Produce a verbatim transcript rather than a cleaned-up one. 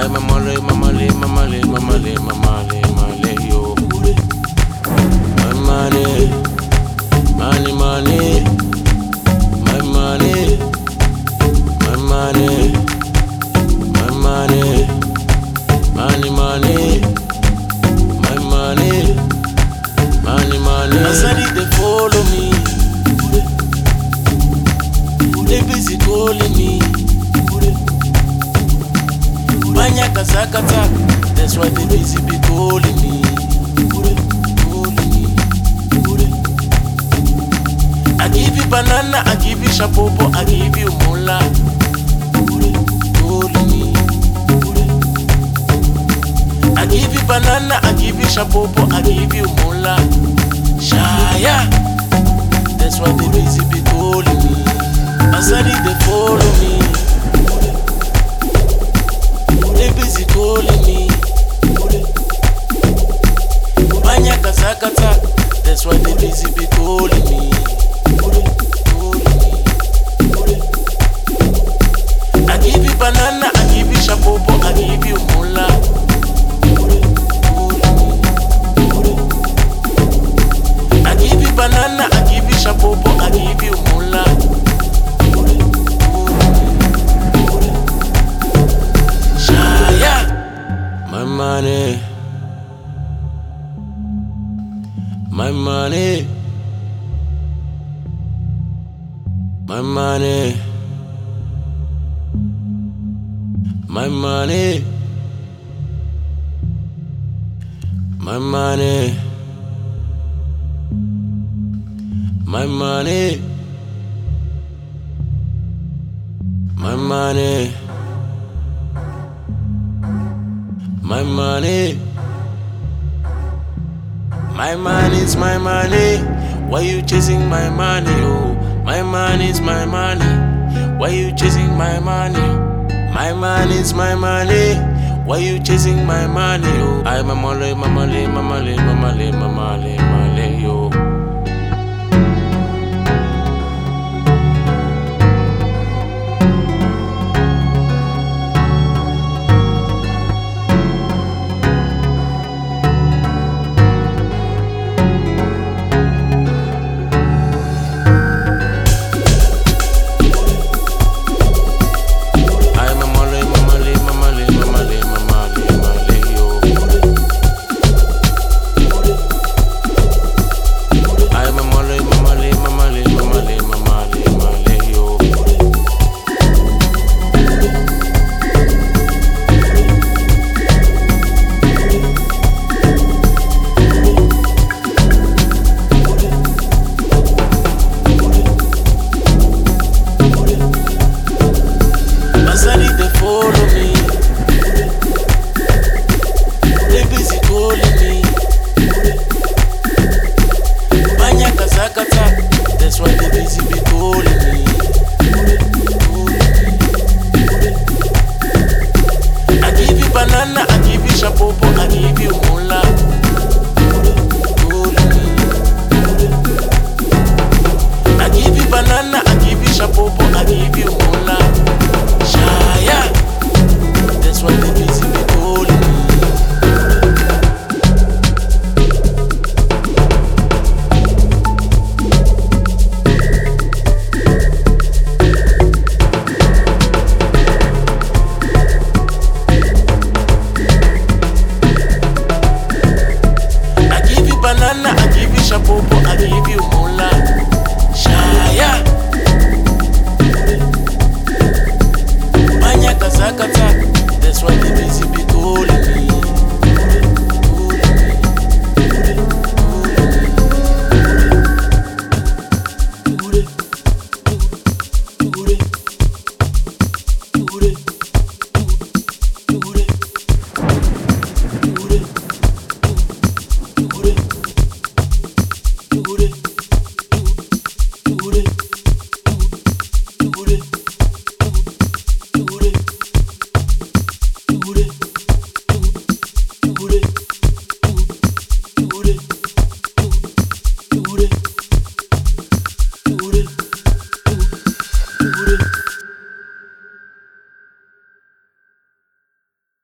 Ay mamale, mamale, mamale, mamale, mamale, mamale, yo. My money, money, money, my money, my money, my money, money, money, my money, money, money. As I need they follow me, they busy calling me. Banya kazakata, that's why they busy be calling me. I give you banana, I give you shapopo, I give you mola. Calling me. I give you banana, I give you shapopo, I give you mola. Shaya, that's why they busy be calling me. Asadi they follow me. They busy calling me. Banya kazakata, that's why they busy be calling me. I give you banana, I give you shapopo, I give you mola. I give you banana, I give you shapopo, I give you mola. Shaya, my money, my money, my money, my money, my money, my money, my money, my money. My money's my money. Why you chasing my money? Oh, my money's my money. Why you chasing my money? My money's my money. Why you chasing my money? Oh, I my money, my money, my money, my money, my money, my money, yo. That's why they busy be calling me. I give you banana, I give you shapopo, I give you mola. I give you banana, I give you shapopo, I give you